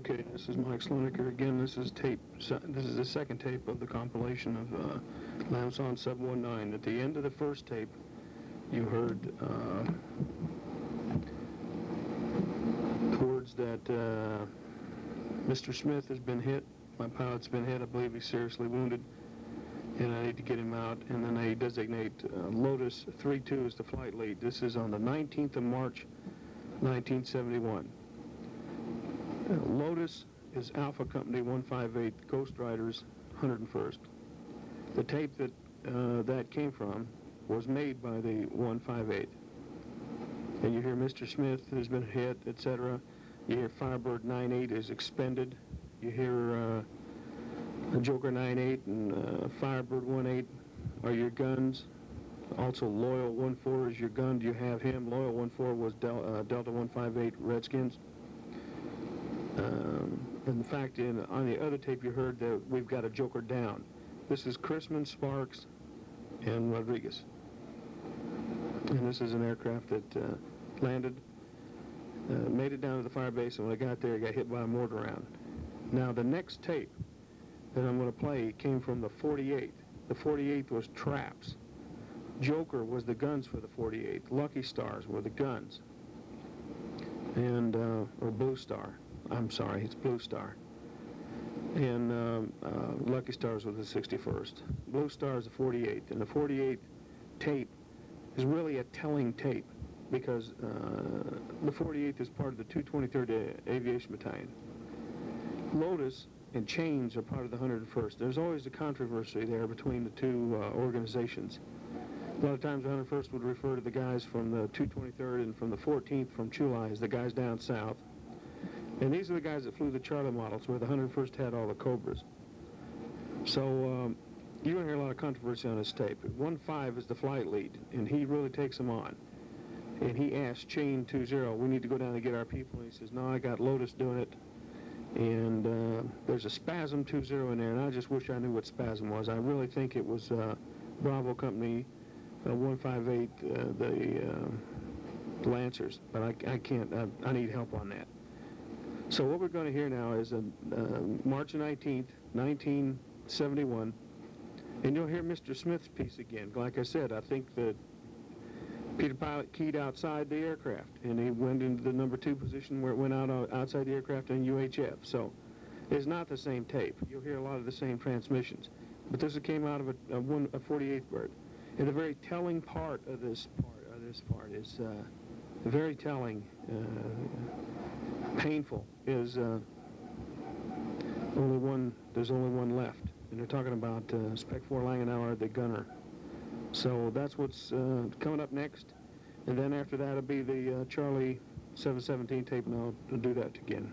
Okay, this is Mike Sloneker again. This is the second tape of the compilation of Lamb Song 719. At the end of the first tape, you heard words that Mr. Smith has been hit. My pilot's been hit. I believe he's seriously wounded, and I need to get him out. And then they designate Lotus 32 as the flight lead. This is on the 19th of March, 1971. Lotus is Alpha Company 158, Ghost Riders 101st. The tape that that came from was made by the 158. And you hear Mr. Smith has been hit, etc. You hear Firebird 98 is expended. You hear Joker 98 and Firebird 18 are your guns. Also Loyal 14 is your gun. Do you have him? Loyal 14 was Delta 158 Redskins. And the fact on the other tape you heard that we've got a Joker down. This is Chrisman, Sparks, and Rodriguez. And this is an aircraft that landed, made it down to the fire base, and when I got there, it got hit by a mortar round. Now, the next tape that I'm going to play came from the 48. The 48 was Traps. Joker was the guns for the 48. Lucky Stars were the guns. And, or Blue Star. I'm sorry, it's Blue Star. And Lucky Stars was the 61st. Blue Star is the 48. And the 48 tape is really a telling tape because the 48th is part of the 223rd Aviation Battalion. Lotus and Chains are part of the 101st. There's always a controversy there between the two organizations. A lot of times the 101st would refer to the guys from the 223rd and from the 14th from Chulai as the guys down south. And these are the guys that flew the Charlie models where the 101st had all the Cobras. So you're going to hear a lot of controversy on this tape. 15 is the flight lead, and he really takes them on. And he asked Chain 20, we need to go down and get our people. And he says, no, I got Lotus doing it. And there's a Spasm 20 in there, and I just wish I knew what Spasm was. I really think it was Bravo Company 158, the Lancers, but I can't, I need help on that. So what we're going to hear now is March 19th, 1971, and you'll hear Mr. Smith's piece again. Like I said, I think that Peter Pilot keyed outside the aircraft, and he went into the number 2 position where it went out outside the aircraft in UHF. So it's not the same tape. You'll hear a lot of the same transmissions, but this came out of a 48 bird. And the very telling part of this part is very telling, painful. Is there's only one left, and they're talking about Spec 4 Langenauer, the gunner. So that's what's coming up next, and then after that it'll be the Charlie 717 tape, and I'll do that again.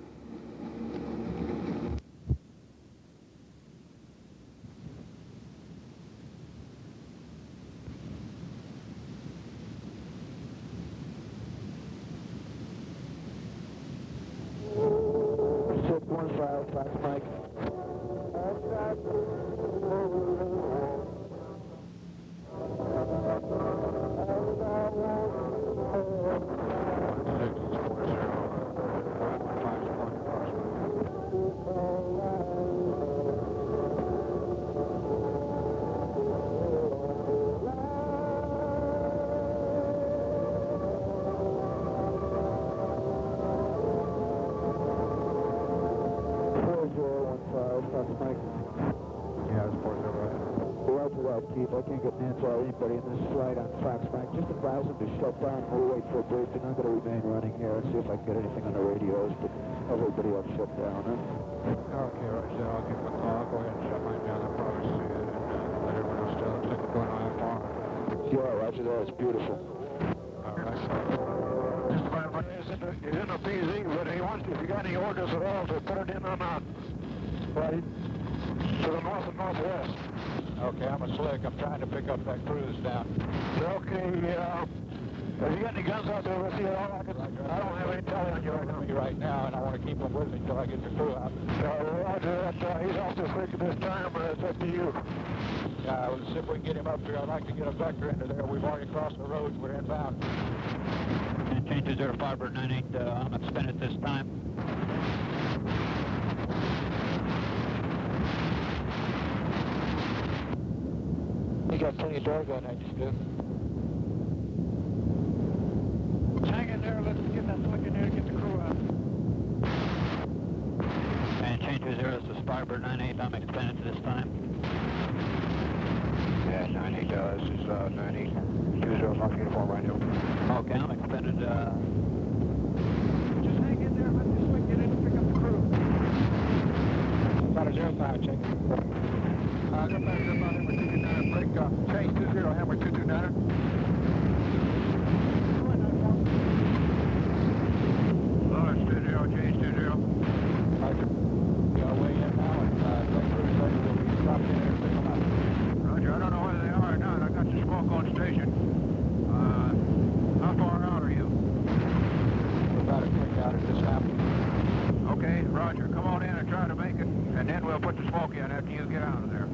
I can't get an answer or anybody in this flight on Fox Mike. Just advise them to shut down. We'll wait for a briefing. I'm going to remain running here and see if I can get anything on the radios, but everybody else shut down, huh? Okay, Roger. I'll give them a call. Go ahead and shut mine down. I'll probably see it and let everyone else know what's going on tomorrow. Yeah, Roger that. It's beautiful. All right. Mr. Fireman, he's in a PZ, but he wants, if you got any orders at all, to put it in on out. Right. To the north and northwest. Okay, I'm a slick. I'm trying to pick up that cruise down. Okay, have you got any guns out there with you at all? I don't have any tally on you right now, and I want to keep them with me until I get the crew out. Roger that. He's off this week at this time, but it's up to you. Yeah, well, see if we can get him up here. I'd like to get a vector into there. We've already crossed the roads. We're inbound. And change to 05 98 on a spin at this time. You got plenty of door gun, I just do. Hang in there, let's get that plug in there to get the crew out. And change to 0 to Firebird 98, I'm expanded to this time. Yeah, 98, this is 98. 20 off uniform right now. Okay, I'm expanded, Just hang in there, let this swing get in and pick up the crew. About a 05, check. Go back to about Hammer 229, break, change 20, Hammer 229. Lawrence 20, change 20. Roger. Yeah, way in now, and the crew's ready to be dropped in there and pick them up. Roger, I don't know whether they are or not. I got the smoke on station. How far out are you? We're about a click out at this happened. Okay, Roger. Come on in and try to make it, and then we'll put the smoke in after you get out of there.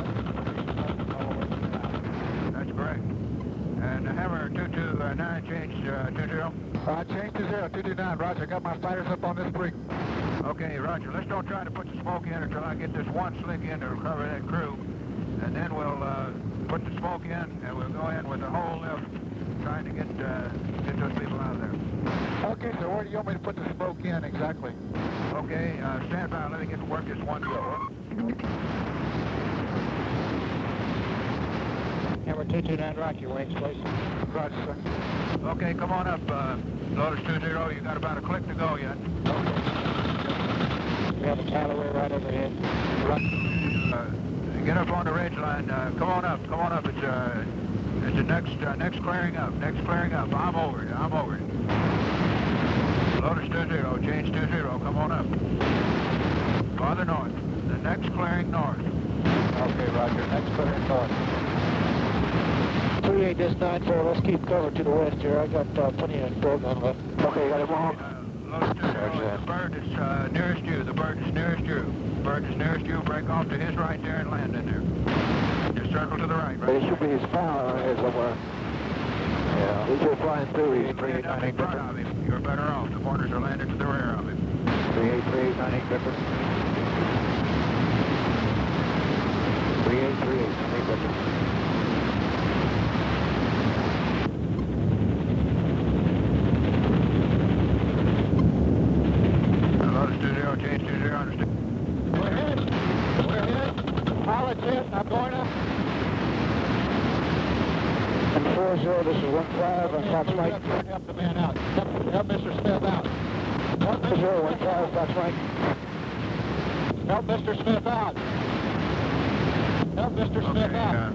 That's correct. And Hammer 229, change 20. Change to 0, 229, Roger. Got my fighters up on this brink. Okay, Roger. Let's don't try to put the smoke in until I get this one slick in to recover that crew. And then we'll put the smoke in, and we'll go in with the whole lift, trying to get those people out of there. Okay, so where do you want me to put the smoke in exactly? Okay, stand by. Let me get to work this one floor. Hammer 229, Roger. Wings, please. Roger, sir. Okay, come on up, Lotus 20. You got about a click to go yet. Okay. We have a Callaway right overhead. Get up on the ridge line. Come on up. Come on up. It's the next clearing up. Next clearing up. I'm over it. I'm over it. Lotus 20. Change 20. Come on up. Farther north. The next clearing north. Okay, Roger. Next clearing north. 38, this 94. Let's keep cover to the west here. I got plenty of door gun left. Okay, got it wrong. Lotus 20. The bird is nearest you. The bird is nearest you. The bird is nearest you. Break off to his right there and land in there. Just circle to the right. It should be his power here somewhere. Yeah. He's just flying through. He's 3898 in front of him. You're better off. The corners are landed to the rear of him. 3898 Victor. 3838 Victor. Change 20, understand. We're hit. We're hit. Pilot's hit. I'm going up. And 40, this is 15 on Fox Mike. Help the man out. Help Mr. Smith out. Help 015 Fox Mike. Help Mr. Smith out. Help Mr. Smith out.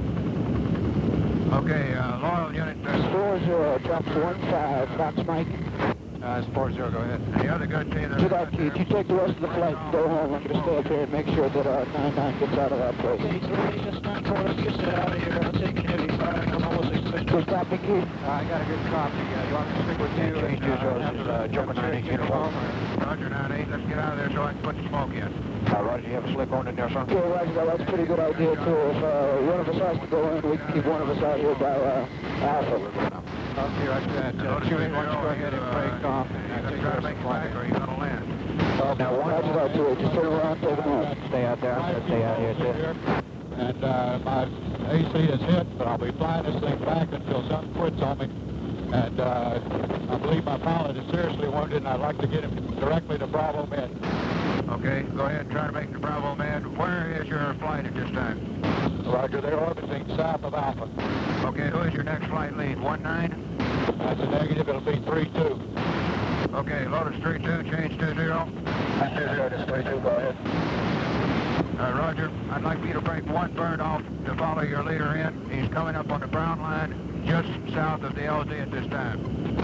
Okay, loyal unit. 40, drops 15 Fox Mike. It's 40, go ahead. The other good team. To that, Keith, you take the rest of the flight and go home. I'm going to stay up here and make sure that 99 gets out of that place. Just 94, let's get out of here. I'm taking heavy fire. I'm almost expecting. Good copy, Keith. I got a good copy. You want me to stick with you? Change 20, this is Joker 98 uniform. Roger, 98. Let's get out of there so I can put the smoke in. Roger, you have a slip on in there, son? Yeah, Roger, that's a pretty good idea, too. If one of us has to go in, we can keep one of us out here by Alpha. Okay, Roger that. 281, go ahead and break off. And try to make flag or you're going to land. Now, Roger that, too. Just turn around, take them out. Stay out there. I'm going to stay out here, too. And my AC is hit, but I'll be flying this thing back until something quits on me. And I believe my pilot is seriously wounded, and I'd like to get him directly to Bravo Med. Okay, go ahead and try to make the Bravo Med. Where is your flight at this time? Roger, they're orbiting south of Alpha. Okay, who is your next flight lead? 19? That's a negative, it'll be 32. Okay, Lotus 32, change 20. Lotus 32, go ahead. Roger, I'd like you to break one bird off to follow your leader in. He's coming up on the brown line just south of the LZ at this time.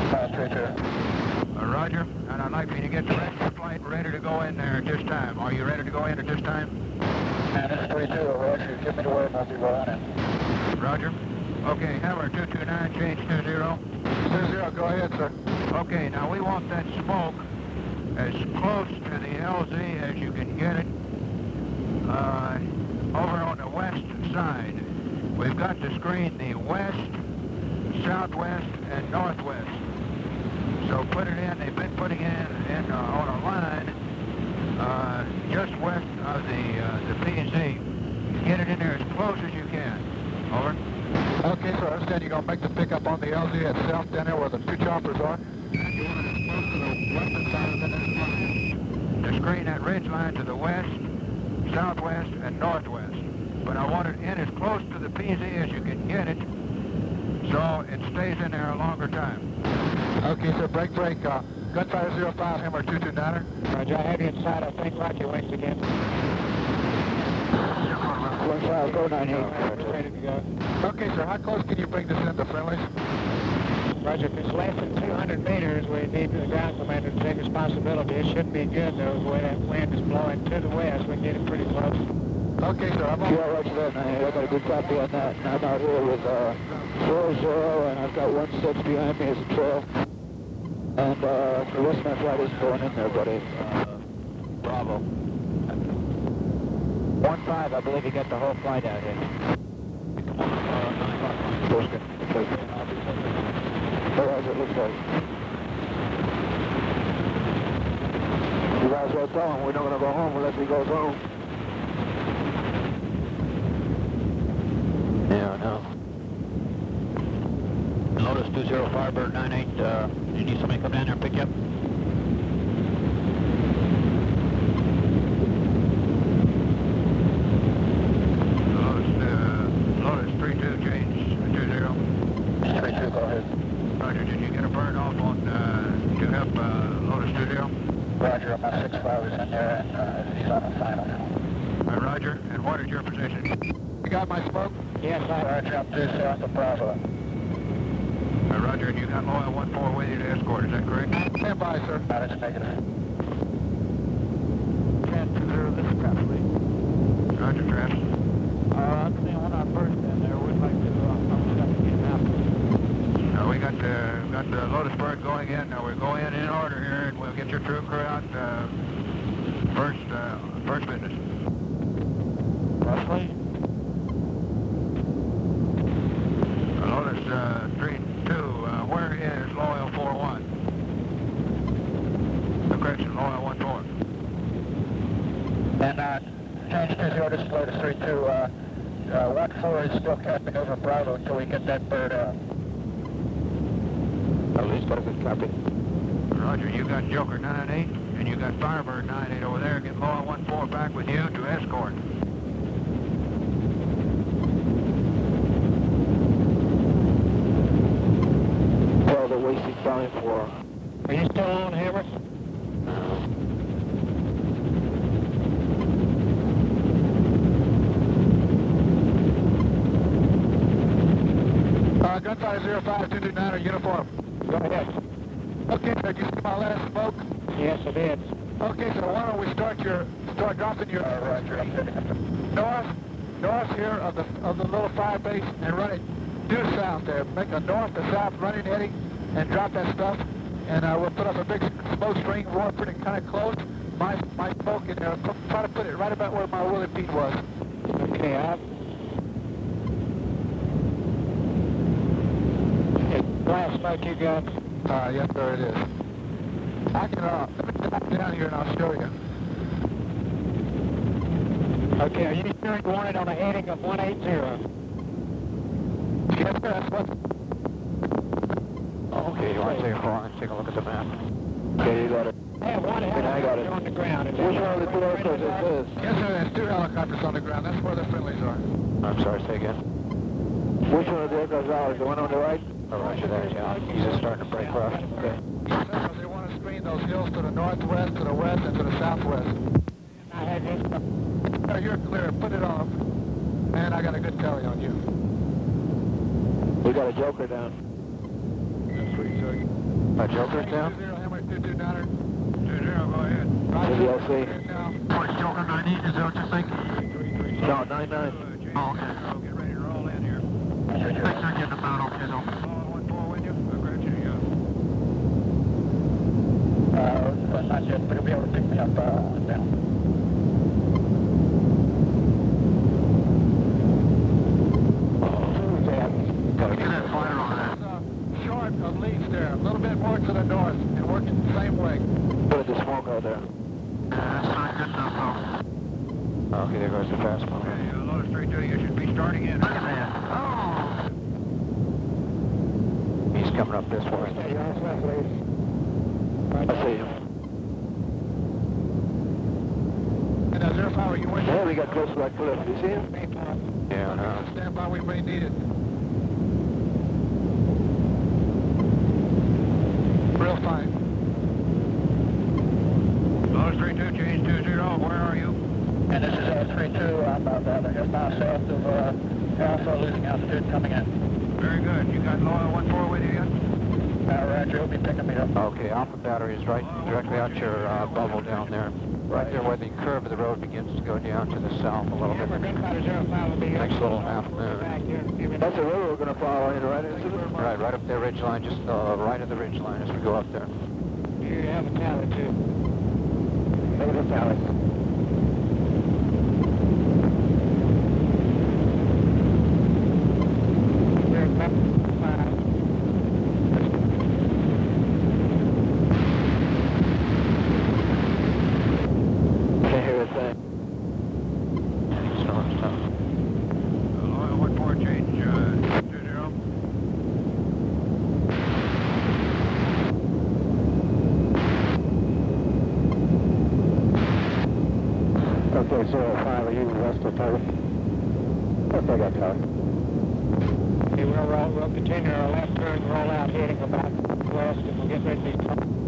32. Roger, and I'd like you to get the rest of the flight ready to go in there at this time. Are you ready to go in at this time? And it's 32, Roger. Give me the word and I'll be right in. Roger. Okay, Hammer 229, change 20. 20, go ahead, sir. Okay, now we want that smoke as close to the LZ as you can get it. Over on the west side. We've got to screen the west, southwest, and northwest. So put it in, they've been putting in on a line just west of the PZ. Get it in there as close as you can. Over. Okay, sir, I understand you're going to make the pickup on the LZ itself down there where the two choppers are. And you want it as close to the western side of it as possible. To screen that ridge line to the west, southwest, and northwest. But I want it in as close to the PZ as you can get it, so it stays in there a longer time. Okay, sir, break. Gunfighter 05, Hammer 229er. Roger, I have you inside. I think Roger wings again. 15, go 98. Ready to go. Okay, sir, how close can you bring this into friendlies? Roger, if it's less than 200 meters, we need the ground commander to take responsibility. It should be good, though, the way that wind is blowing to the west. We can get it pretty close. Okay, sir, I'm on. Yeah, Roger that, 98. I got a good copy on that. And I'm out here with 4-0, and I've got 1-6 behind me as a trail. And the rest of my flight isn't going in there, buddy. Bravo. 1-5, I believe you got the whole flight out here. Otherwise, it looks like. You guys well tell him we're not going to go home unless he goes home. Yeah, I know. Lotus 20 Firebird 98, you need somebody to come down there and pick you up? Lotus 32, change 20. 32, go ahead. Roger, did you get a burn off on to help Lotus 20? Roger, my 6-5 is in there, and he's on the final. All right, Roger, and what is your position? You got my smoke? Yes, Roger, I'm due south of Bravo. All right, Roger, and you got Loyal 14 with you to escort, is that correct? Stand by, sir. That's negative. this is Craftley. Roger, Travis. I'm seeing when I first in there, we'd like to come stuff again after. We got the Lotus Bird going in. Now we're going in order here, and we'll get your crew out first business. Roughly? Lotus 32, where is Loyal 41? Correction, Loyal 14. And change 20 display to 32. 14 is still capping over Bravo until we get that bird out. At least got a good copy. Roger, you got Joker 98, and you got Firebird 98 over there. Get Loyal 14 back with you to escort. Well, they're wasting time for. Are you still on, Hammer? Gunfighter 05, 229er, uniform. Go ahead. Okay, sir, did you see my last smoke? Yes, I did. Okay, so why don't we start dropping your north here of the little fire base and run it due south there. Make a north to south running eddy and drop that stuff, and we'll put up a big smoke screen, roar pretty kind of close. My smoke in there. Try to put it right about where my Willie Pete was. Okay, Last smoke you got? Yes, sir, it is. I can, let me get back down here and I'll show you. Okay, are you sure you want it on a heading of 180? Yes, sir, that's what... Okay, you want to take a look at the map? Okay, you got it. Yeah, one I got it. On the ground. Which one of the two aircraft is this? Yes, sir, there's 2 helicopters on the ground. That's where the friendlies are. I'm sorry, say again. Which one of the aircraft is ours? The one on the right? Oh, roger that, yeah. He's just starting to break rough. Okay. Yes, sir, because they want to screen those hills to the northwest, to the west, and to the southwest. I had this. Sir, you're clear. Put it off. Man, I got a good tally on you. We got a Joker down. That's sweet, sir. A Joker's down? 20, Hammer 229er. 20, go ahead. Maybe I'll see. Oh, it's Joker 90, is that what you think? No, 99. Oh, okay. Get ready to roll in here. Thanks for getting about okay, though. Loyal 14 with you? I grant you, Not yet, but he'll be able to pick me up down. Gotta get that fire on that. Short of Leeds there, a little bit more to the north, and working the same way. Put the smoke out there. That's not good enough, though. Okay, there goes the fast one. Okay, Lotus 32, you should be starting in. Look at that. He's coming up this way. I see him. And 05, are you waiting? Yeah, we got close to that cliff. You see him? Yeah, no. Stand by, we may need it. Real fine. Lotus 32, change 20, where are you? And this is 32, I'm just now south of Alpha, losing altitude coming in. Very good. You got Loyal 14 with you yet? Roger, he'll be picking me up. Okay, Alpha Battery is right directly out your bubble down there. Right there where the curve of the road begins to go down to the south a little bit. Next little half moon. That's the river we're going to follow in, right? Right up there, ridge line, just right of the ridge line as we go up there. You have a tally, too. Negative tally. Can't hear a thing. Storm's tough. Loyal 14, change 20. Okay, 05, are you west of target? Okay, I got target. Okay, we'll continue our left turn, roll out, heading about west, and we'll get ready to be...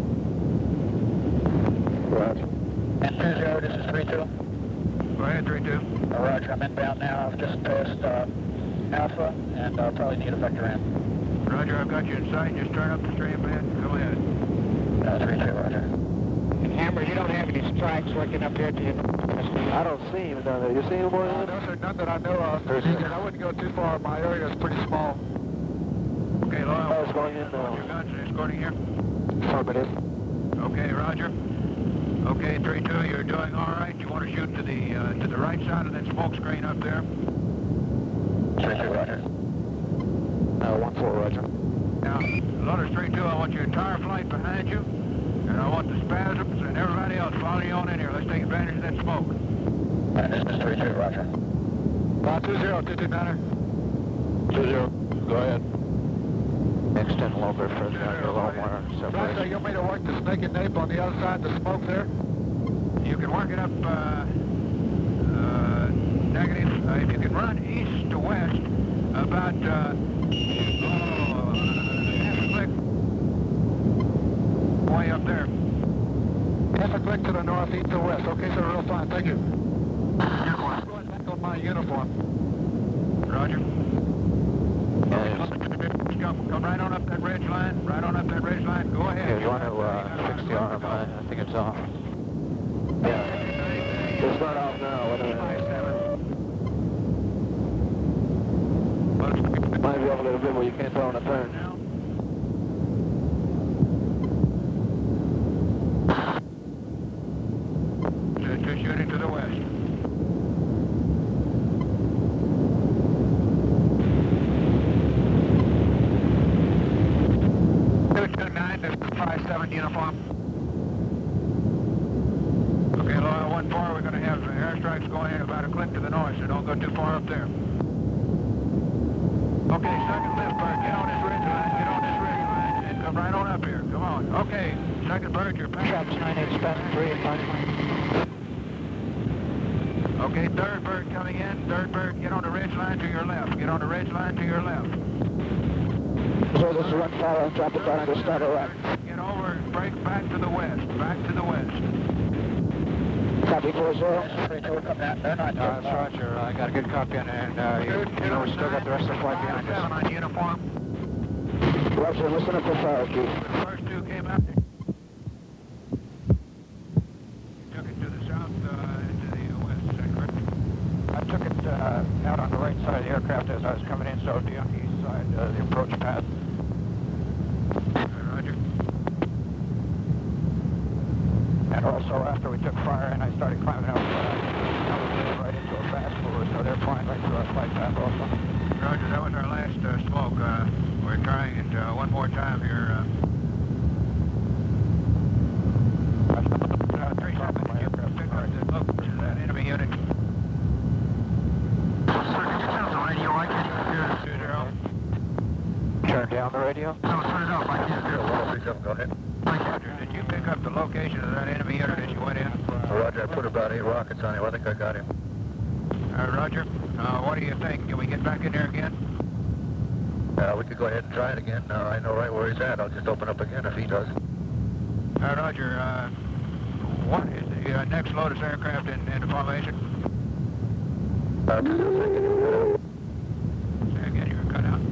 Roger. And 20, this is 32. Go ahead, 32. Roger, I'm inbound now. I've just passed Alpha, and I'll probably need a vector in. Roger, I've got you in sight. Just turn up the stream a bit. Go ahead. 32, Roger. And Hammer, you don't have any strikes working up here to your northwest. I don't see him down there. You see him, boy? Those are none that I know of. And I wouldn't go too far. My area is pretty small. Okay, Loyal. Oh, it's going in now. Your guns are escorting here. Affirmative. Okay, Roger. Okay, 32, you're doing all right. You want to shoot to the right side of that smoke screen up there? 32, Roger. 14, Roger. Now, Lotus 32, I want your entire flight behind you, and I want the spasms and everybody else following you on in here. Let's take advantage of that smoke. And this is 32, Roger. 20, 229er. 20. Go ahead. Extend a little bit further down, get a little more Roger, separation. you want me to work the snake and nape on the other side of the smoke there? You can work it up negative. If you can run east to west about half a click way up there. Half a click to the north, east to west. Okay, sir, real fine. Thank you. I'm going back on my uniform. Roger. Yeah, Come right on up that ridge line. Right on up that ridge line. Go ahead. yeah, you want to fix the arm? I think it's off. Yeah. It's not off now. Wait a minute. Might be off a little bit where you can't throw on a turn. Just shooting to the west. This is 57 uniform. Okay, Loyal 14, we're going to have airstrikes going in about a click to the north, so don't go too far up there. Okay, second lift bird, get on this ridge line, and come right on up here. Come on. Okay, second bird, you're past. Shots 98, span 3 and 5. Okay, third bird coming in. Third bird, get on the ridge line to your left. Get on the ridge line to your left. So this is run follow and drop it down to start a right. Get over and break back to the west. Back to the west. Copy 40. They're not That's Roger. I got a good copy on it, and you know we still got the rest of the flight behind us. On uniform. Roger, listen up for fire, Keith. The first two came out. Took it to the south, to the west. Is that correct? I took it out on the right side of the aircraft as I was coming in, so it'd be on the east side, the approach path. Roger. And also, after we took fire and I started climbing up, I was right into a fast mover, so they're flying right through our flight path also. Roger, that was our last smoke. We're trying it one more time here. 37, you pick up the look to that enemy unit. Radio, I can hear turn down the radio? No, turn it off. I can't hear. 137, go ahead. Roger, did you pick up the location of that enemy unit as you went in? Roger, I put about 8 rockets on him. I think I got him. Roger. What do you think? Can we get back in there again? We could go ahead and try it again. I know right where he's at. I'll just open up again if he does. Roger. What is the next Lotus aircraft into formation? Say again, you're cut out.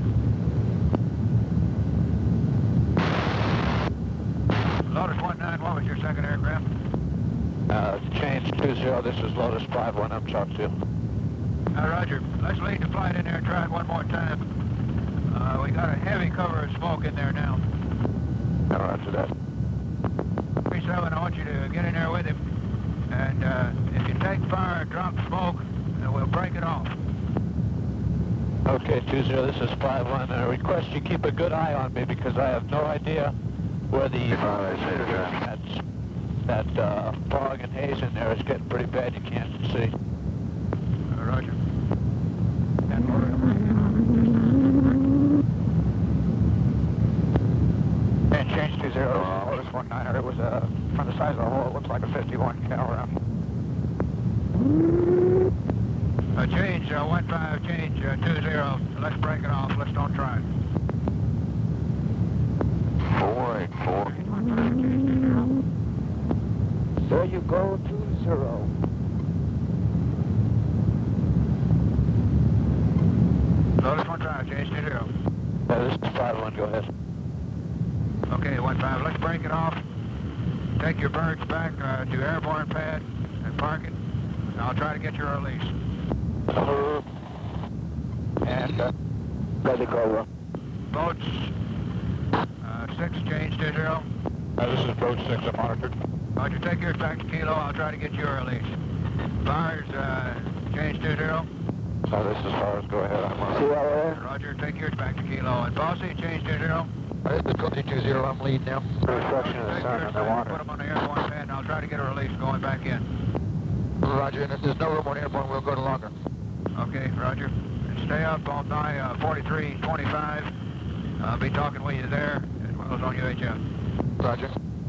Lotus 19, what was your second aircraft? Change 20, this is Lotus 51, I'm Chuck 2. Roger, let's lead the flight in there and try it one more time. We got a heavy cover of smoke in there now. Roger that. 37, I want you to get in there with him. And if you take fire and drop smoke, we'll break it off. Okay, 20, this is 51. I request you keep a good eye on me because I have no idea where the that fog and haze in there is getting pretty bad. You can't see. Roger. And change 20, Lotus 19er. It was from the size of the hole, it looks like a 51 cal round. Change 15, change 20. Let's break it off. Let's don't try it. 484. There you go, 20. Lotus 15, change 20. This is 51, go ahead. Okay, 15, let's break it off. Take your birds back to airborne pad and park it. I'll try to get your release. And let it go. Boats 6, change 20. This is boat 6, I'm monitored. Roger, take yours back to Kilo. I'll try to get your release. Fires, change 20. This is Fires, go ahead. I'm on. Roger, take yours back to Kilo. And Bossy, change 20. This is 20, I'm lead now. Reflection of the sun in the water. Put them on the airborne pad, and I'll try to get a release going back in. Roger, and if there's no room on airborne, we'll go to longer. Okay, Roger. And stay up on die 4325. I'll be talking with you there, as well as on UHF. Roger.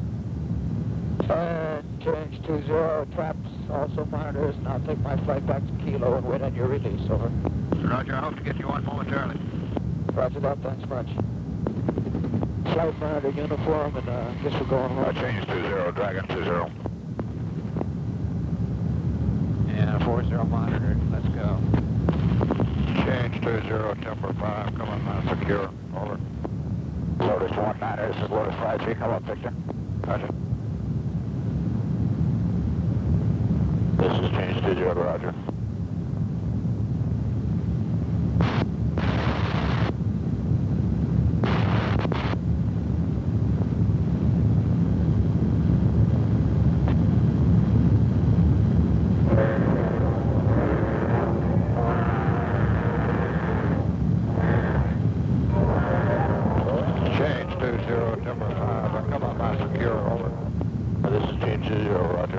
Change 20, traps also monitors, and I'll take my flight back to Kilo and wait on your release, over. Roger, I hope to get you on momentarily. Roger that, thanks much. Flight monitor uniform, and I guess we're going home. Change 20, Dragon 20. Yeah, 40 monitored, let's go. Change 20, Timber 5, coming on secure, over. Lotus 19, this is Lotus 53, come up, Victor. Roger. This is change 20, Roger. Change 20, Timber 5, come on, my secure, over. This is change 20, Roger.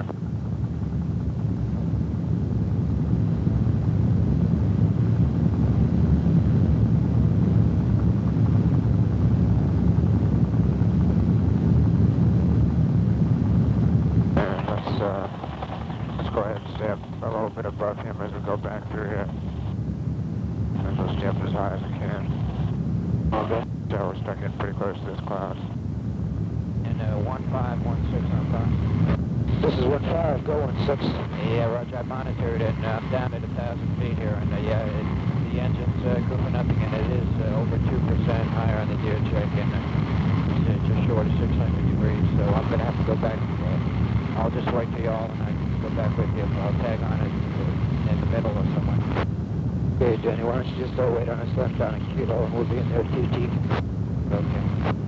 Let's go ahead and stay up a little bit above him as we go back through here. And we'll stay up as high as we can. Okay. So we're stuck in pretty close to this cloud. And 1516 on top. This is 15, go 16. Yeah, Roger, I monitored it, and I'm down at 1,000 feet here, and yeah, the engine's goofing up again. It is over 2% higher on the gear check, and it's just short of 600 degrees, so I'm going to have to go back. I'll just wait till y'all, and I can go back with you. I'll tag on it in the middle or somewhere. Okay, Jenny, why don't you just wait on us left down in Kilo, and we'll be in there TT. Okay.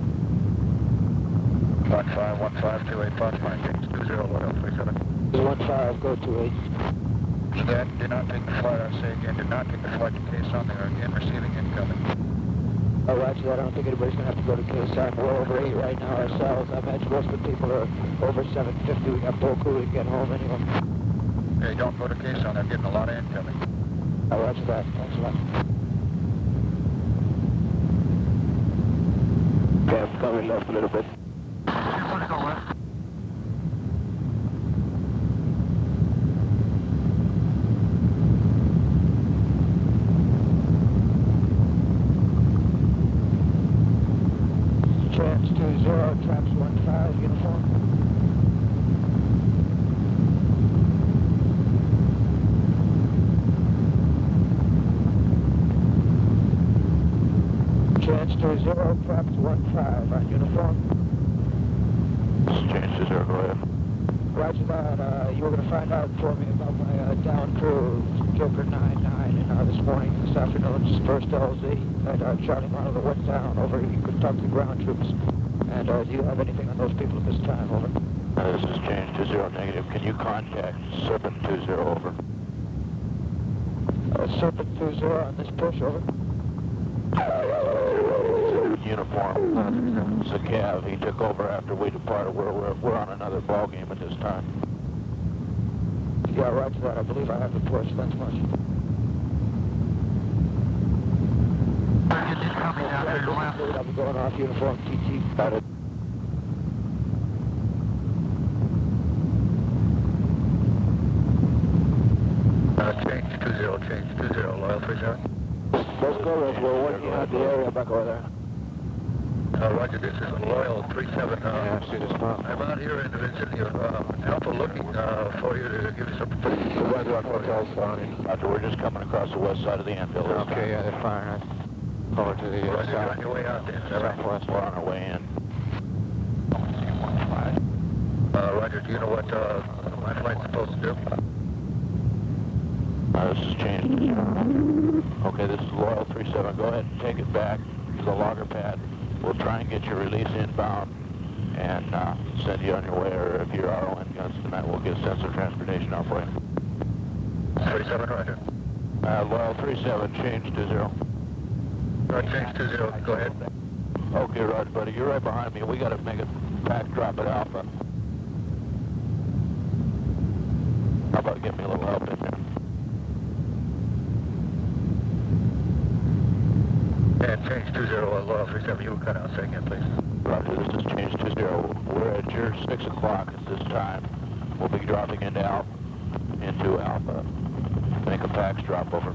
15, change 20, Lotus 37. This is 15, go 28. That did not take the flight, I say again, did not take the flight to Quezon. They are again receiving incoming. Oh, Roger that. I don't think anybody's going to have to go to Quezon. We're over 8 right now ourselves. I imagine most of the people are over 750. We got full crew to get home anyway. Hey, don't go to Quezon. They're getting a lot of incoming. Oh, Roger that. Thanks a lot. we left a little bit. Let's go left. Trans 20, traps 15, uniform. Trans 20, traps 15 on uniform. Change to 0, go ahead. Roger that. You were going to find out for me about my down crew, Joker 99, this morning, this afternoon's first LZ at Charlie Monitor went down. Over. You could talk to the ground troops. And do you have anything on those people at this time? Over. This is change to 0, negative. Can you contact Serpent 20, over? Serpent 20 on this push, over. Uniform. It's a Cav. He took over after we departed. We're on another ball game at this time. Yeah, right to that. I believe I have the push. Thanks much. I'll be going off uniform TT. Got it. Change 20, loyal 37. Let's go, we're working out the area back over there. Roger, this is loyal 37. Yeah, I see the spot. I'm out here in the vicinity of Alpha looking for you to give you some Weather on hotel spawning. Roger, we're just coming across the west side of the Anvil. Okay, yeah, they're firing. Over to the Roger, you're south. on your way out there. Southwest, we're on our way in. Roger, do you know what my flight's supposed to do? This is changed to 0. Okay, this is Loyal 37. Go ahead and take it back to the logger pad. We'll try and get your release inbound and send you on your way, or if you're RON guns tonight, we'll get sensor transportation out for you. 37, Roger. Loyal 37, change to 0. Change to 0, go ahead. Okay, Roger, buddy, you're right behind me. We got to make a back drop at Alpha. How about give me a little help in there? And change 20, loyal 37, you will cut out second, please. Roger, this is change 20. We're at your 6 o'clock at this time. We'll be dropping into Alpha. Make a fax drop over.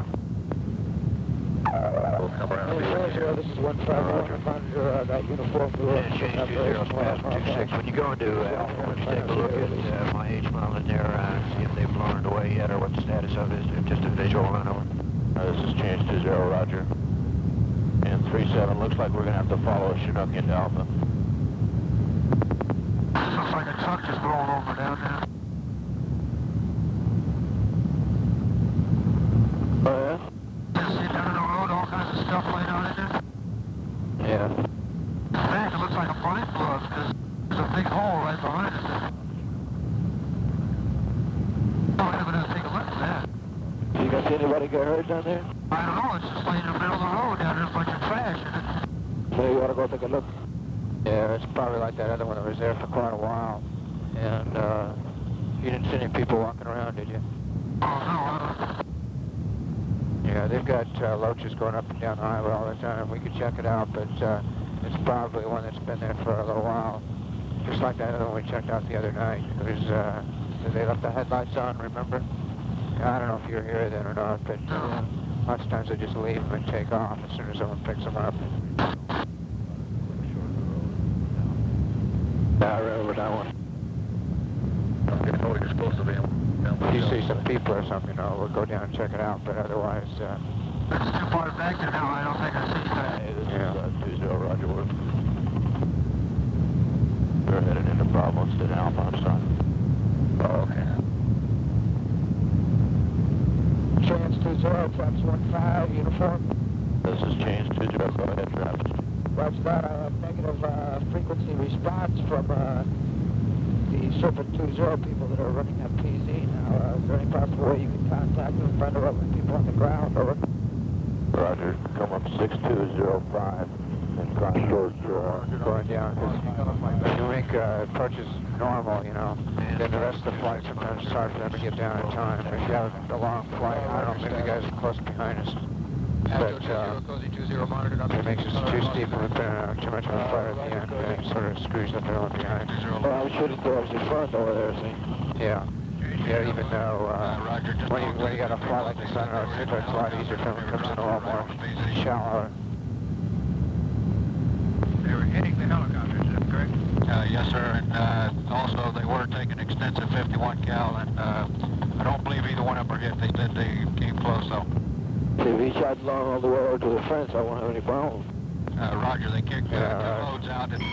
We'll come around. This is 151. Monitor that uniform. Change 20, past 26. When you go into Alpha, would you take a look at my H-mile in there, see if they've blown it away yet, or what the status of it is? Just a visual run over. This is change to 0, Roger. And 37, looks like we're going to have to follow a Chinook into Alpha. Looks like a truck just blown over down there. Oh, yeah? You see down the road, all kinds of stuff laying out in there. Yeah. In fact, it looks like a bullet blow because there's a big hole right behind us. Oh, we're going to take a look at that. You guys see anybody get hurt down there? I don't know, it's just laying in the middle of the road down there, a bunch of trash in it. So you want to go take a look? Yeah, it's probably like that other one that was there for quite a while. And you didn't see any people walking around, did you? Oh, no, I don't. Yeah, they've got loaches going up and down the highway all the time. We could check it out, but it's probably one that's been there for a little while. Just like that other one we checked out the other night. It was, they left the headlights on, remember? I don't know if you were here then or not, but lots of times they just leave them and take off as soon as someone picks them up. Yeah, I remember that one. I didn't know we were supposed to be. If you see some people or something, we'll go down and check it out, but otherwise... It's too far back there now, I don't think I see that. Hey, this is 20, Roger. We're headed into Bravo instead of Alpha, I'm sorry. Oh, okay. Trans 20, traps 15, uniform. This is change 20. Go ahead, Travis. Roger that. I have negative frequency response from the Serpent 20 people that are running that PZ now. Is there any possible way you can contact them, find out what people on the ground? Over. Roger, come up 6205 and contours going down. The wing approaches normal, you know. Then the rest of the flight sometimes it's hard for them to get down in time. If you have a long flight, I don't think the guys are close behind us. but it makes it too steep and too much of a flare at the end, and it sort of screws up their own time. Well, I was shooting towards the front over there, see? Yeah. Yeah, even though when you got a fly like this, I don't know, it's a lot easier for it comes in a lot more shallower. They were hitting the helicopters, is that correct? Yes, sir, and also they were taking extensive 51 cal, and I don't believe either one of them were hit. They said they came close, though. If he shot along all the way over to the fence, I won't have any problem. Roger, they kicked the loads out. And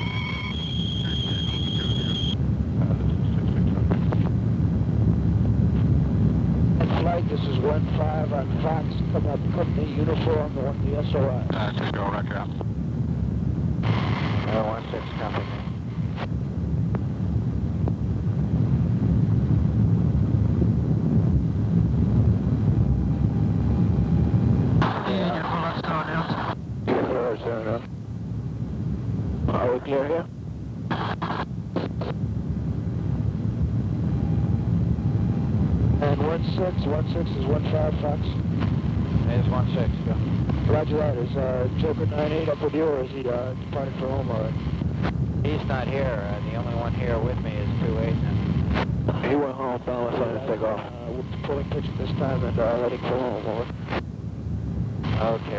Flight, this is 1-5 on Fox, come up company uniform, the one the SOI. 6 go, roger out. 16 company. Are we clear here? And 16 is 1-5 Fox. It's 16, go. Roger that. Is Joker 98 up with you, or is he departed for home already? He's not here. The only one here with me is 28. He went home, found us on to take off. We're pulling picture this time and heading for home, over. Okay,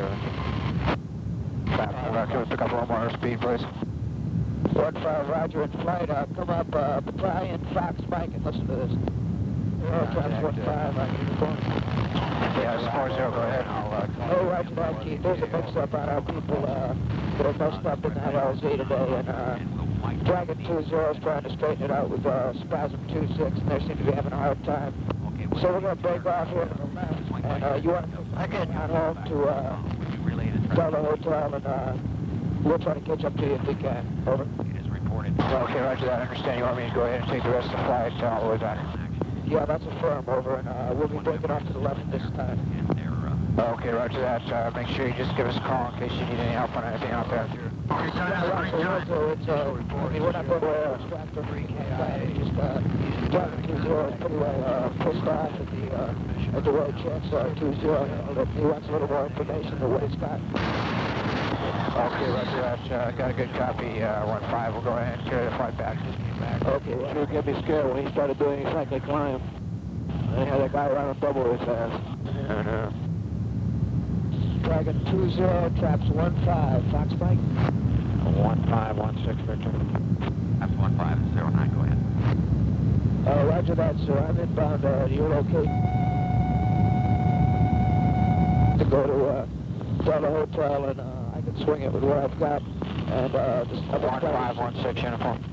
Roger. Pick up a little more speed, please. 1-5 Roger in flight. Come up Brian Fox Mike and listen to this. Traffic 1-5 on uniform. Yeah, it's 40, go ahead. Oh, Roger that, Keith. There's a mix-up on our people that are messed up in that LZ today, and Dragon 20 is trying to straighten it out with Spasm 26, and they seem to be having a hard time. So we're going to break off here to the left, and you want to get on home to Delta Hotel, and we'll try to catch up to you if we can. Over. Okay, Roger that. I understand you want me to go ahead and take the rest of the flight all the way back. Yeah, that's a firm, over, and we'll be breaking off to the left this time. Okay, Roger that. Make sure you just give us a call in case you need any help on anything out there. We're not going to extract the free cash. Just Dragon 20 is pretty well pissed off at the road checks 20. He wants a little more information than what he's got. Okay, Roger that. Got a good copy. 1-5. We'll go ahead and carry the flight back. Okay, well, sure get me scared when he started doing exactly climb. They had a guy running double his fast. Yeah, Dragon 20, traps 1-5. Fox Mike? 1516, Victor. That's 1509, go ahead. Roger that, sir. I'm inbound. You're okay to go to Delta Hotel, and I can swing it with what I've got. And just 1516 uniform.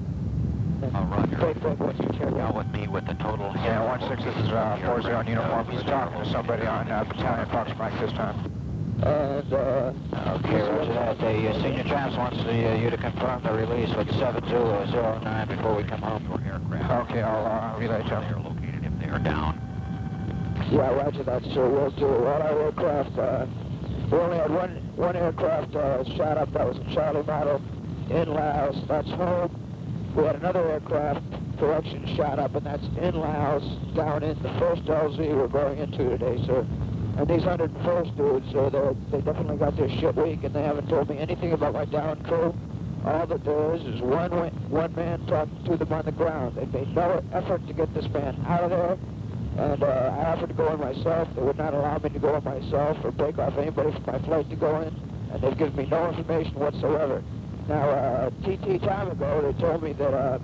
Roger. Now with me with the total. Yeah, 16 is 40 on uniform. He's talking to somebody on Battalion Fox Mike this time. And, okay, Roger that. The senior traps wants you to confirm the release with 7209 before we come home. Okay, I'll relay to They're located if they are down. yeah, Roger that, sir. We'll do all our aircraft. We only had one aircraft shot up. That was a Charlie model in Laos. That's home. We had another aircraft correction shot up, and that's in Laos, down in the first LZ we're going into today, sir. And these 101st dudes, they definitely got their shit weak, and they haven't told me anything about my down crew. All that there is one man talking to them on the ground. They made no effort to get this man out of there, and I offered to go in myself. They would not allow me to go in myself or break off anybody from my flight to go in, and they've given me no information whatsoever. Now, TT time ago, they told me that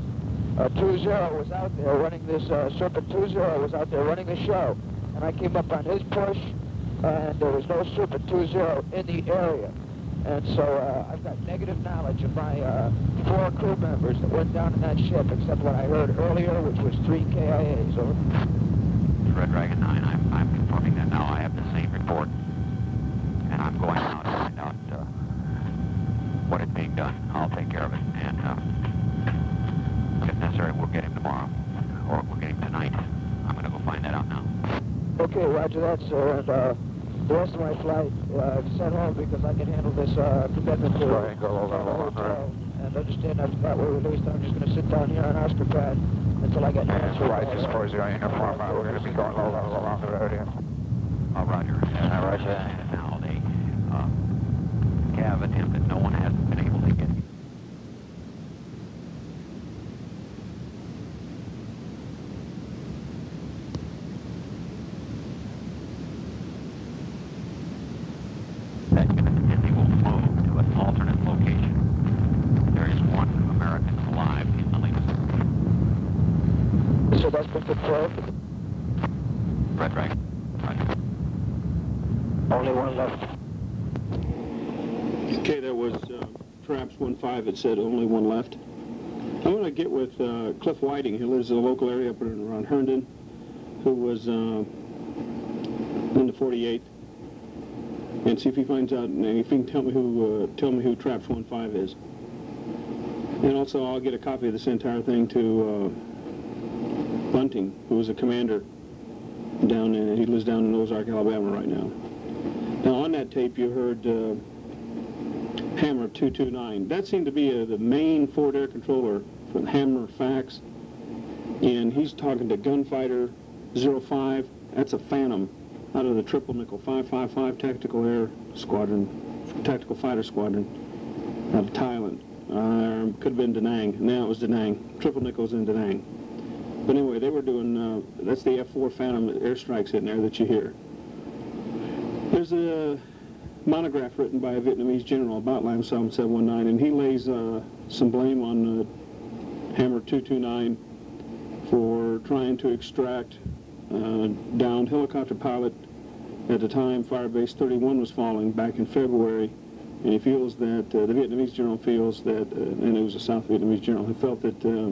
20 was out there running this, Serpent 20 was out there running the show. And I came up on his push, and there was no Serpent 20 in the area. And so I've got negative knowledge of my 4 crew members that went down in that ship, except what I heard earlier, which was 3 KIAs, over. Red Dragon 9, I'm confirming that now. I have the same report. And I'm going out to find out what is being done. I'll take care of it. And if necessary, we'll get him tomorrow. Or we'll get him tonight. I'm going to go find that out now. Okay, roger that, sir. And the rest of my flight, sent home because I can handle this commitment to hotel. And understand after that we're released, I'm just going to sit down here on Oscar pad until I get an answer. Flight is 40 uniform. We're going to be going along the road here. Roger. Roger. Now they have attempted. No one has been able to get. That unit, and they will move to an alternate location. There is one American alive in the latest. So that's been confirmed? Right. Only one left. Okay, that was Traps 1-5. It said only one left. I'm going to get with Cliff Whiting, who lives in the local area up around Herndon, who was in the 48, and see if he finds out, and if he can tell me who Traps 1-5 is. And also, I'll get a copy of this entire thing to Bunting, who was a commander down in, he lives down in Ozark, Alabama right now. Now, on that tape, you heard Hammer 229. That seemed to be the main forward air controller for Hammer Fax, and he's talking to Gunfighter 05. That's a Phantom out of the Triple Nickel 555 Tactical Air Squadron, Tactical Fighter Squadron out of Thailand. Could have been Da Nang. No, it was Da Nang. Triple Nickel's in Da Nang. But anyway, they were doing, that's the F-4 Phantom airstrikes in there that you hear. There's a monograph written by a Vietnamese general about Lam Sam 719, and he lays some blame on Hammer 229 for trying to extract downed helicopter pilot. At the time, Firebase 31 was falling back in February, and he feels that, the Vietnamese general feels that, and it was a South Vietnamese general, he felt that the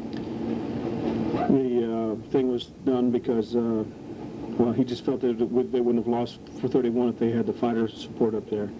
thing was done because, well, he just felt that they wouldn't have lost for 31 if they had the fighter support up there.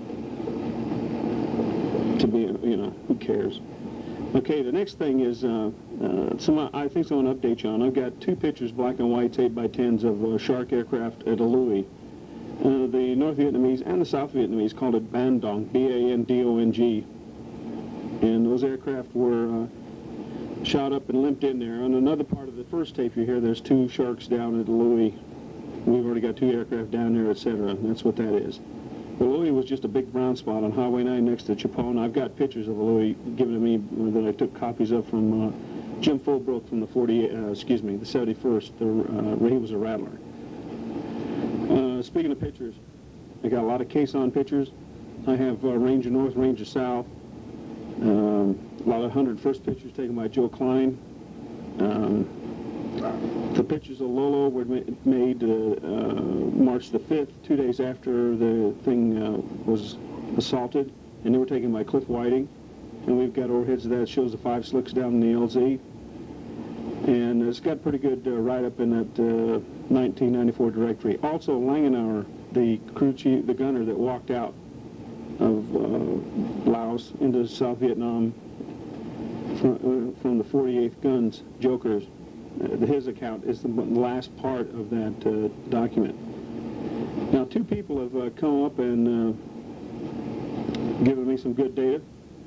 To be, you know, who cares? Okay, the next thing is, I think I want to update you on. I've got two pictures, black and white, 8x10s of Shark aircraft at Alui. The North Vietnamese and the South Vietnamese called it Ban Dong, B-A-N-D-O-N-G. And those aircraft were shot up and limped in there. On another part of the first tape you hear, there's two Sharks down at Alui. We've already got two aircraft down there, etc. That's what that is. Alui was just a big brown spot on Highway 9 next to Chapone. I've got pictures of Alui given to me that I took copies of from Jim Fulbrook from the 71st. He was a rattler. Speaking of pictures, I got a lot of caisson pictures. I have Ranger North, Ranger South. A lot of 101st pictures taken by Joe Klein. The pictures of Lolo were made March the 5th, 2 days after the thing was assaulted, and they were taken by Cliff Whiting. And we've got overheads of that. It shows the 5 slicks down in the LZ. And it's got pretty good write-up in that 1994 directory. Also, Langenauer, the crew chief, the gunner that walked out of Laos into South Vietnam from the 48th Guns, Jokers, his account is the last part of that document. Now, two people have come up and given me some good data.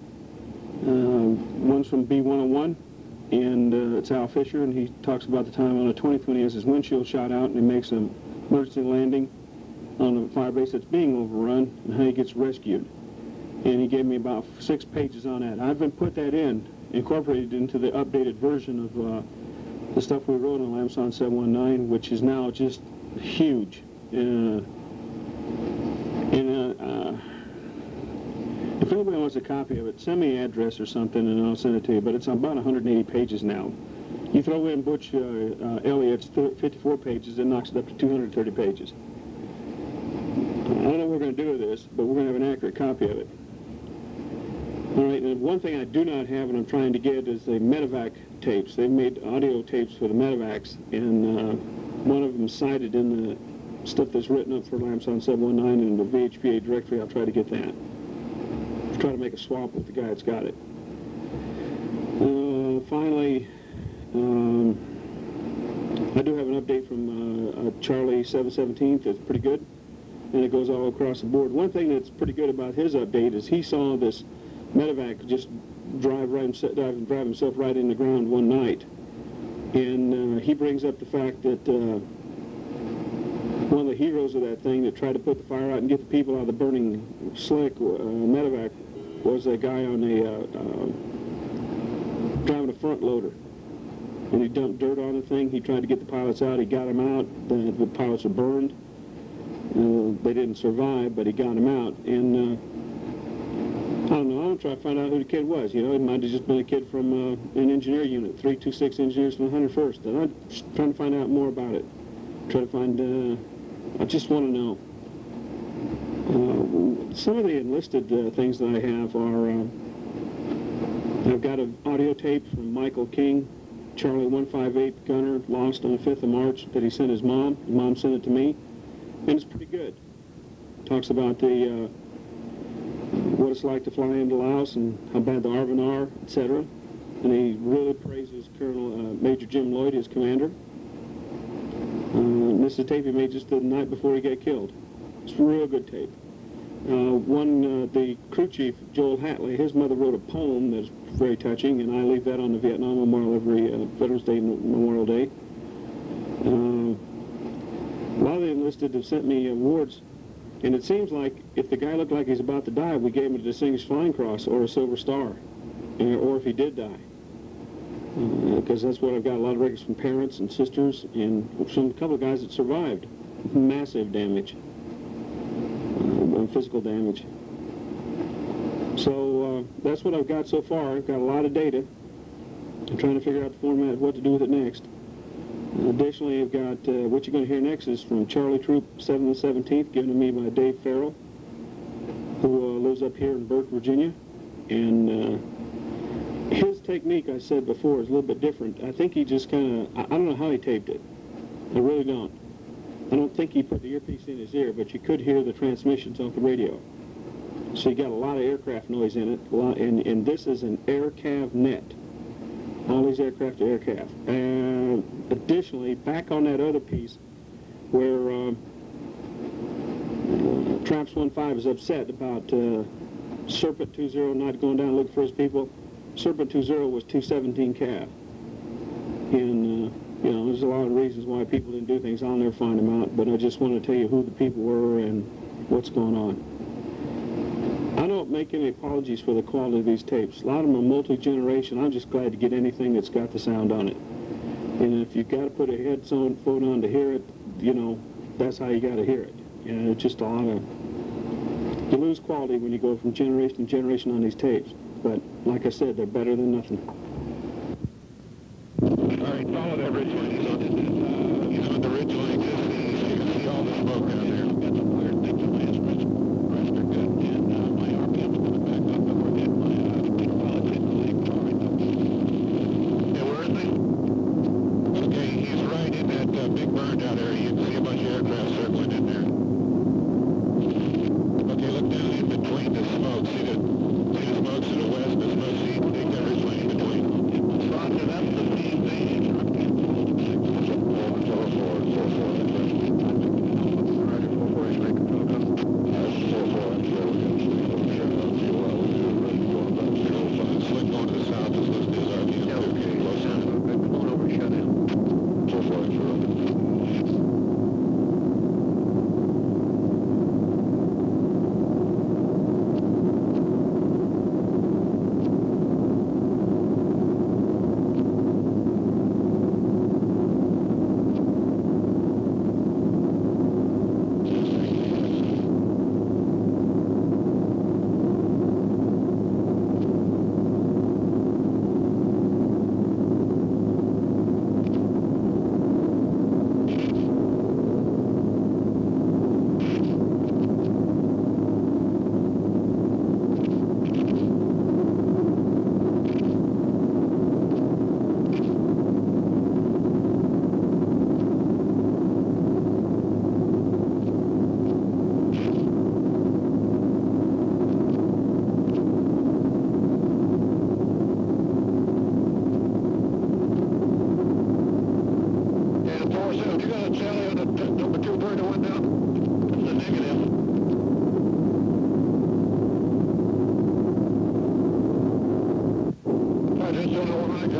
One's from B101, and it's Al Fisher, and he talks about the time on the 20th when he has his windshield shot out and he makes an emergency landing on a firebase that's being overrun, and how he gets rescued. And he gave me about 6 pages on that. I've been put that incorporated into the updated version of the stuff we wrote on Lam Sam 719, which is now just huge. If anybody wants a copy of it, send me an address or something and I'll send it to you, but it's about 180 pages now. You throw in Butch Elliott's 54 pages, it knocks it up to 230 pages. I don't know what we're going to do with this, but we're going to have an accurate copy of it. All right, and one thing I do not have and I'm trying to get is the medevac tapes. They've made audio tapes for the medevacs, and one of them cited in the stuff that's written up for Lam Sam 719 in the VHPA directory. I'll try to get that. I'll try to make a swap with the guy that's got it. Finally, I do have an update from Charlie 717th. It's pretty good, and it goes all across the board. One thing that's pretty good about his update is he saw this medevac just drive himself right in the ground one night, and he brings up the fact that one of the heroes of that thing that tried to put the fire out and get the people out of the burning slick medevac was a guy on a driving a front loader, and he dumped dirt on the thing. He tried to get the pilots out. He got them out. The pilots were burned. They didn't survive, but he got them out. And I don't know. I'm trying to find out who the kid was. You know, it might have just been a kid from an engineer unit, 326 engineers from the 101st. And I'm just trying to find out more about it. Try to find. I just want to know. Some of the enlisted things that I have are. I've got an audio tape from Michael King, Charlie 158 gunner, lost on the 5th of March, that he sent his mom. His mom sent it to me, and it's pretty good. Talks about the what it's like to fly into Laos and how bad the ARVN are, etc. And he really praises Colonel Major Jim Lloyd, his commander. This is a tape he made just the night before he got killed. It's a real good tape. The crew chief, Joel Hatley, his mother wrote a poem that's very touching, and I leave that on the Vietnam Memorial every Veterans Day and Memorial Day. A lot of the enlisted have sent me awards, and it seems like if the guy looked like he's about to die, we gave him a Distinguished Flying Cross or a Silver Star, or if he did die. Because that's what I've got, a lot of records from parents and sisters, and from a couple of guys that survived. Massive damage. Physical damage. So that's what I've got so far. I've got a lot of data. I'm trying to figure out the format of what to do with it next. Additionally, I've got what you're going to hear next is from Charlie Troop 7th and 17th, given to me by Dave Farrell, who lives up here in Burke, Virginia. And his technique, I said before, is a little bit different. I think he just kind of, I don't know how he taped it. I really don't. I don't think he put the earpiece in his ear, but you could hear the transmissions off the radio. So you got a lot of aircraft noise in it, and this is an AirCav net. All these aircraft are AirCav. And additionally, back on that other piece, where Traps 15 is upset about Serpent 20 not going down looking for his people. Serpent 20 was 217 Cav. And you know, there's a lot of reasons why people didn't do things. I'll never find them out, but I just want to tell you who the people were and what's going on. I don't make any apologies for the quality of these tapes. A lot of them are multi-generation. I'm just glad to get anything that's got the sound on it. And if you've got to put a headphone on to hear it, you know, that's how you got to hear it. You know, it's just a lot of... You lose quality when you go from generation to generation on these tapes. But like I said, they're better than nothing. All right, follow that ridge line. He's on the ridge line. You can see all the smoke down there. I've got some weird things in my instruments. Rest are good, and my RPM is coming back up, but we're getting my pilot hitting the lake. All right, yeah, where is he? Okay, he's right in that big burn down there. You can see a bunch of aircraft circling in there. Okay, look down in between the smoke. See the smoke to the west, the smoke. See, take that ridge line in between. Roger, that's the main thing. Slick going to the south is listed as RPM. Okay, close down. Going over, shut in. 4-4,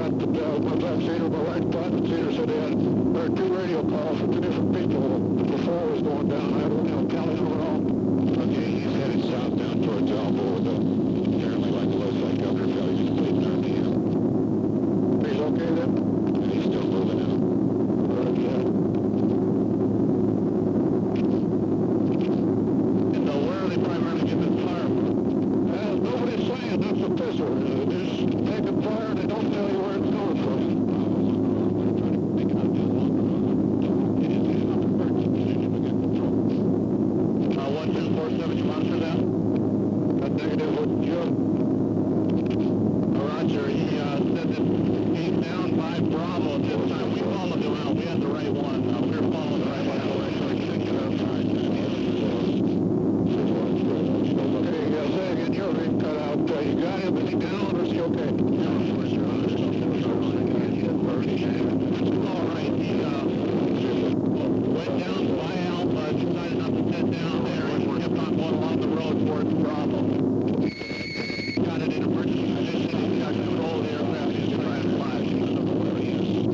left, my left seater, my right pilot seater said they heard 2 radio calls from 2 different people before it was going down. I had one on Cali overall. Okay, he's headed southbound towards Elmo with apparently like a low-side governor failure. He's bleeding RPM. He's okay then? And he's still moving out. Yeah. And where are they primarily getting fire from? Nobody's saying, that's official. They're just taking fire and they don't tell you where it's coming from. Make it up down longer. It is an emergency position to get control. 1247, you monitor that? Negative with Jim. Roger, he said that he's down by Bravo at this time. We followed him out. We had the right one. We were following the right one. Okay, say again, you're being cut out. You got him? Is he down or is he okay? No, of course, you're on. All right, he went down by Alpha, decided not to set down there, and kept on going along the road towards Bravo. Got it in emergency position. He's got control of the aircraft. He's trying to flash. He doesn't know where he is.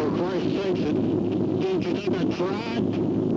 for Christ's sakes, didn't you think I tried?